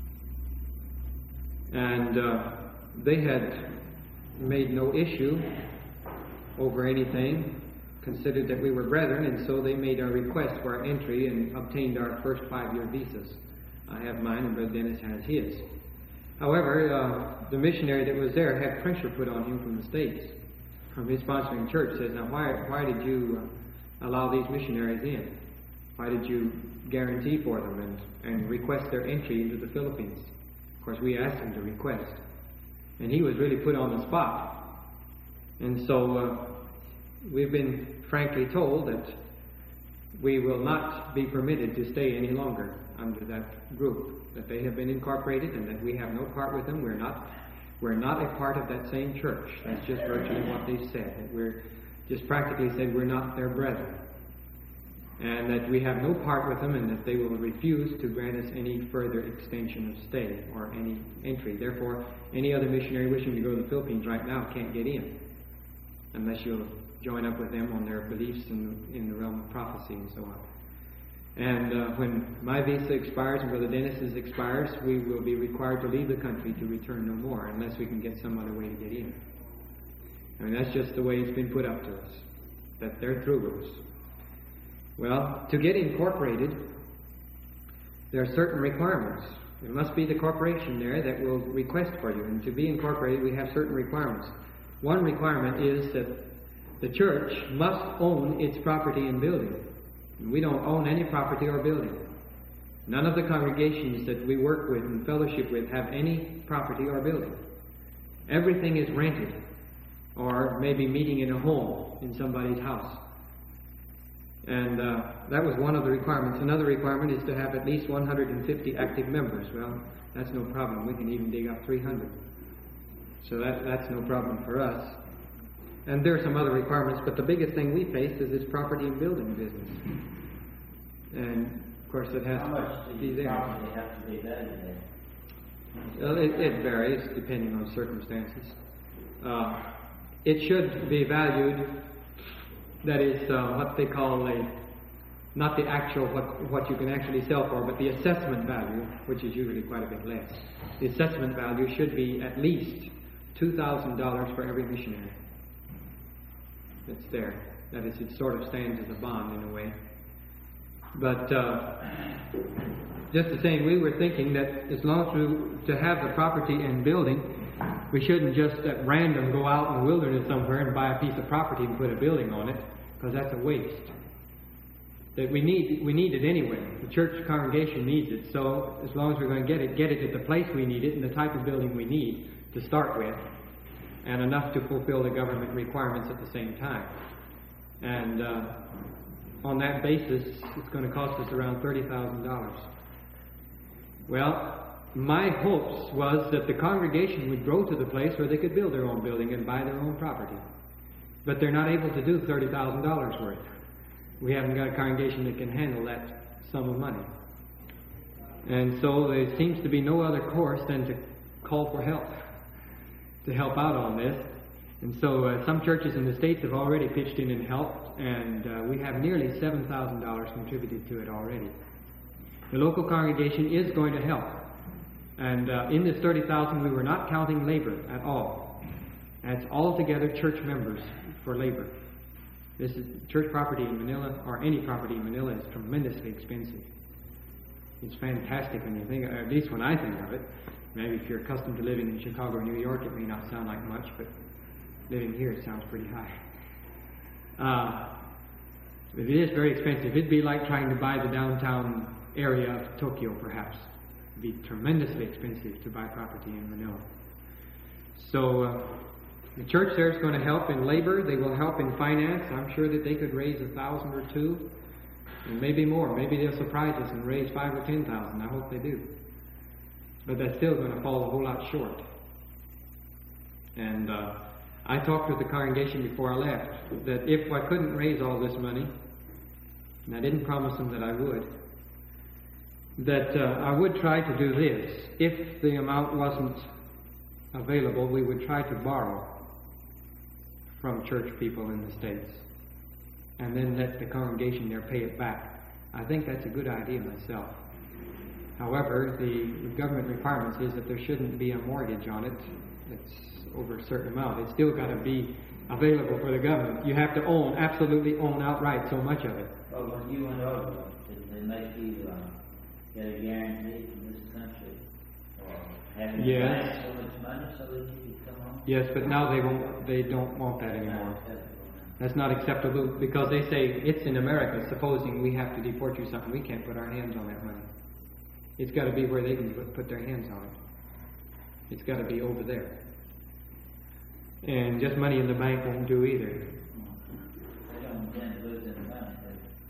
And they had made no issue over anything, considered that we were brethren, and so they made our request for our entry and obtained our first 5-year visas. I have mine, and Brother Dennis has his. However, the missionary that was there had pressure put on him from the States, from his sponsoring church. Says, now why did you allow these missionaries in? Why did you guarantee for them and request their entry into the Philippines? Of course, we asked him to request. And he was really put on the spot. And so we've been frankly told that we will not be permitted to stay any longer under that group, that they have been incorporated and that we have no part with them. We're not a part of that same church. That's just virtually what they said. That we're just practically said we're not their brethren. And that we have no part with them and that they will refuse to grant us any further extension of stay or any entry. Therefore, any other missionary wishing to go to the Philippines right now can't get in unless you'll join up with them on their beliefs in the realm of prophecy and so on. And when my visa expires and Brother Dennis's expires, we will be required to leave the country to return no more unless we can get some other way to get in. I mean, that's just the way it's been put up to us, that they're through us. Well, to get incorporated, there are certain requirements. There must be the corporation there that will request for you. And to be incorporated, we have certain requirements. One requirement is that the church must own its property and building. We don't own any property or building. None of the congregations that we work with and fellowship with have any property or building. Everything is rented or maybe meeting in a home in somebody's house. And that was one of the requirements. Another requirement is to have at least 150 active members. Well, that's no problem. We can even dig up 300. So that's no problem for us. And there are some other requirements, but the biggest thing we face is this property and building business. And, of course, it has to be there. How much does the property have to be valued at? Well, it varies depending on circumstances. It should be valued, that is what they call not the actual, what you can actually sell for, but the assessment value, which is usually quite a bit less. The assessment value should be at least $2,000 for every missionary that's there. That is, it sort of stands as a bond in a way. But just the same, we were thinking that as long as to have the property and building, we shouldn't just at random go out in the wilderness somewhere and buy a piece of property and put a building on it, because that's a waste. That we need it anyway. The church congregation needs it. So as long as we're going to get it at the place we need it and the type of building we need to start with, and enough to fulfill the government requirements at the same time. And on that basis, it's going to cost us around $30,000. Well, my hopes was that the congregation would grow to the place where they could build their own building and buy their own property. But they're not able to do $30,000 worth. We haven't got a congregation that can handle that sum of money. And so there seems to be no other course than to call for help, to help out on this. And so some churches in the States have already pitched in and helped, and we have nearly $7,000 contributed to it already. The local congregation is going to help. And in this $30,000, we were not counting labor at all. That's altogether church members for labor. This is church property in Manila, or any property in Manila, is tremendously expensive. It's fantastic when you think, at least when I think of it. Maybe if you're accustomed to living in Chicago or New York, it may not sound like much, but living here, it sounds pretty high. It is very expensive. It'd be like trying to buy the downtown area of Tokyo, perhaps. It'd be tremendously expensive to buy property in Manila. So the church there is going to help in labor. They will help in finance. I'm sure that they could raise 1,000 or 2, and maybe more. Maybe they'll surprise us and raise 5,000 or 10,000. I hope they do. But that's still going to fall a whole lot short. And I talked with the congregation before I left that if I couldn't raise all this money, and I didn't promise them that I would, that I would try to do this. If the amount wasn't available, we would try to borrow from church people in the States and then let the congregation there pay it back. I think that's a good idea myself. However, the government requirements is that there shouldn't be a mortgage on it that's over a certain amount. It's still got to be available for the government. You have to absolutely own outright so much of it. Well, when you went over, did they make you get a guarantee from this country? Or having Yes. so much money so that you could come on? Yes, but now they don't want that anymore. That's not acceptable because they say it's in America. Supposing we have to deport you something, we can't put our hands on that money. It's got to be where they can put their hands on it. It's got to be over there. And just money in the bank won't do either.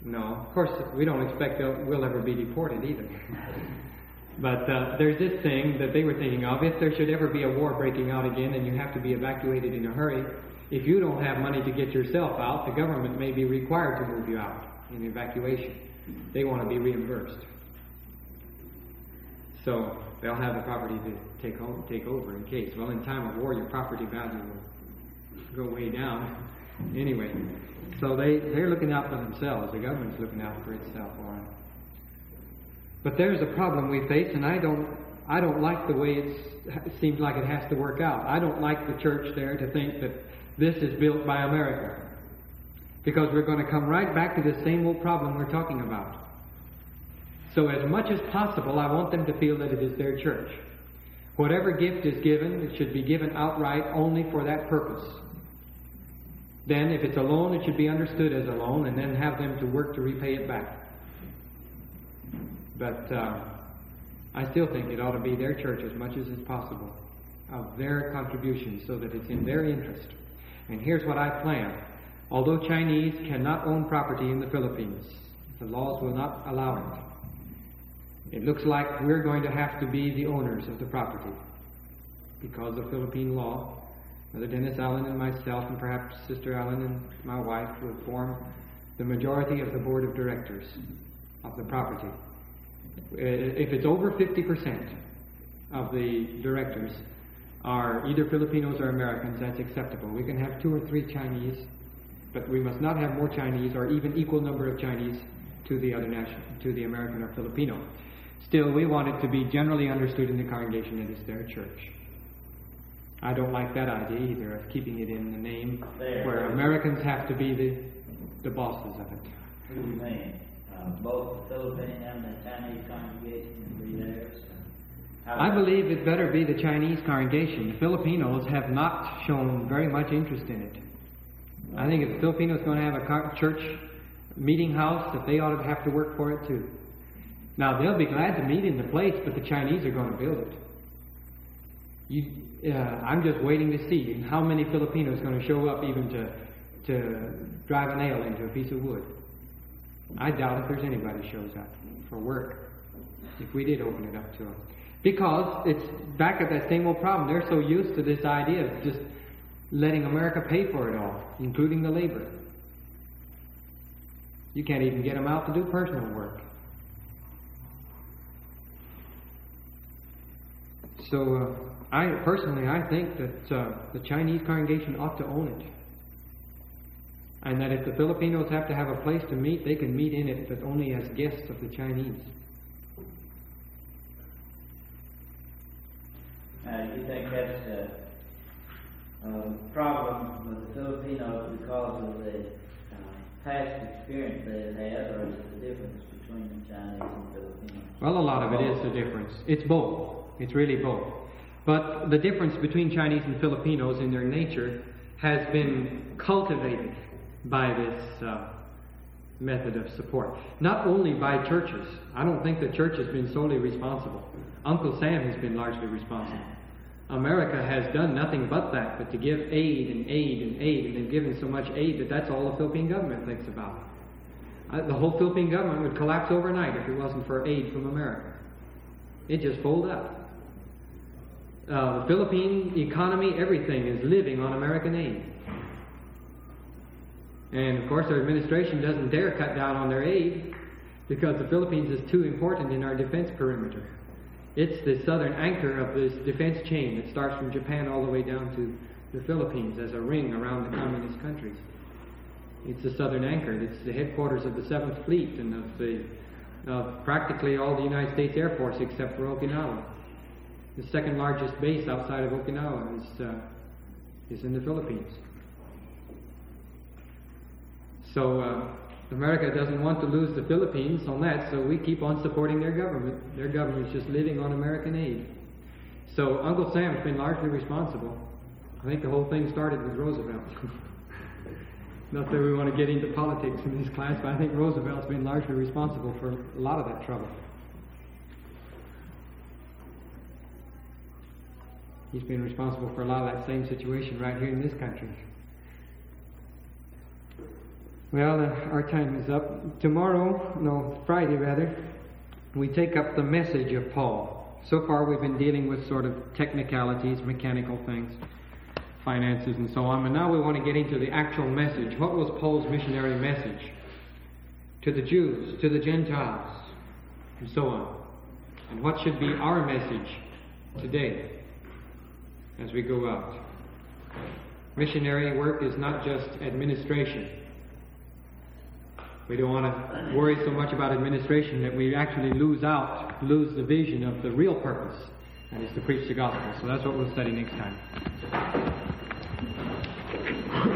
No, of course, we don't expect we'll ever be deported either. But there's this thing that they were thinking of. If there should ever be a war breaking out again and you have to be evacuated in a hurry, if you don't have money to get yourself out, the government may be required to move you out in evacuation. They want to be reimbursed. So they'll have the property to take over in case. Well, in time of war, your property value will go way down. Anyway, so they're looking out for themselves. The government's looking out for itself, all right. But there's a problem we face, and I don't like the way it seems like it has to work out. I don't like the church there to think that this is built by America, because we're going to come right back to the same old problem we're talking about. So as much as possible, I want them to feel that it is their church. Whatever gift is given, it should be given outright only for that purpose. Then, if it's a loan, it should be understood as a loan, and then have them to work to repay it back. But I still think it ought to be their church as much as is possible, of their contribution, so that it's in their interest. And here's what I plan. Although Chinese cannot own property in the Philippines, the laws will not allow it. It looks like we're going to have to be the owners of the property because of Philippine law. Brother Dennis Allen and myself, and perhaps Sister Allen and my wife, will form the majority of the board of directors of the property. If it's over 50% of the directors are either Filipinos or Americans, that's acceptable. We can have 2 or 3 Chinese, but we must not have more Chinese or even equal number of Chinese to the other to the American or Filipino. Still, we want it to be generally understood in the congregation that it's their church. I don't like that idea either of keeping it in the name where Americans have to be the bosses of it. What do you mean? Both the Philippine and the Chinese congregation will be theirs? I believe it better be the Chinese congregation. The Filipinos have not shown very much interest in it. I think if the Filipinos are going to have a church meeting house, that they ought to have to work for it too. Now, they'll be glad to meet in the place, but the Chinese are going to build it. I'm just waiting to see how many Filipinos are going to show up even to drive a nail into a piece of wood. I doubt if there's anybody shows up for work if we did open it up to them. Because it's back at that same old problem. They're so used to this idea of just letting America pay for it all, including the labor. You can't even get them out to do personal work. So I think that the Chinese congregation ought to own it. And that if the Filipinos have to have a place to meet, they can meet in it, but only as guests of the Chinese. You think that's a problem with the Filipinos because of the past experience they've had, or is it the difference between the Chinese and Filipinos? Well, a lot of it is the difference. It's both. It's really both. But the difference between Chinese and Filipinos in their nature has been cultivated by this method of support. Not only by churches. I don't think the church has been solely responsible. Uncle Sam has been largely responsible. America has done nothing but that, but to give aid and aid and aid, and they've given so much aid that that's all the Philippine government thinks about. The whole Philippine government would collapse overnight if it wasn't for aid from America. It just fold up. The Philippine economy, everything is living on American aid. And of course our administration doesn't dare cut down on their aid because the Philippines is too important in our defense perimeter. It's the southern anchor of this defense chain that starts from Japan all the way down to the Philippines as a ring around the communist countries. It's the southern anchor. It's the headquarters of the 7th Fleet and of practically all the United States airports except for Okinawa. The second largest base outside of Okinawa is in the Philippines. So America doesn't want to lose the Philippines on that, so we keep on supporting their government. Their government's just living on American aid. So Uncle Sam's been largely responsible. I think the whole thing started with Roosevelt. Not that we want to get into politics in this class, but I think Roosevelt's been largely responsible for a lot of that trouble. He's been responsible for a lot of that same situation right here in this country. Well, our time is up. Friday rather, we take up the message of Paul. So far we've been dealing with sort of technicalities, mechanical things, finances and so on, but now we want to get into the actual message. What was Paul's missionary message to the Jews, to the Gentiles, and so on? And what should be our message today as we go out? Missionary work is not just administration. We don't want to worry so much about administration that we actually lose the vision of the real purpose, that is to preach the gospel. So that's what we'll study next time.